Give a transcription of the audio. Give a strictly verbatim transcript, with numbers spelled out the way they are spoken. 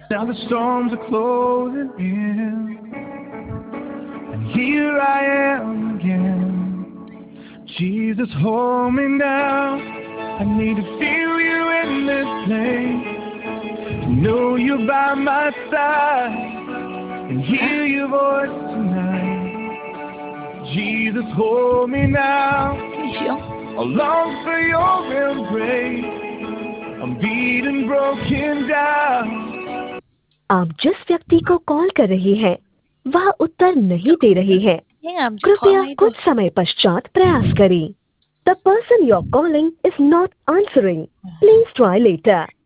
Now the storms are closing in, and here I am again. Jesus, hold me now. I need to feel you in this place. To know you're by my side and hear your voice tonight. Jesus, hold me now. I long for your embrace. I'm beaten, broken down. आप जिस व्यक्ति को call कर रही हैं, वह उत्तर नहीं दे रही है। कृपया कुछ समय पश्चात प्रयास करें। The person you're calling is not answering. Please try later.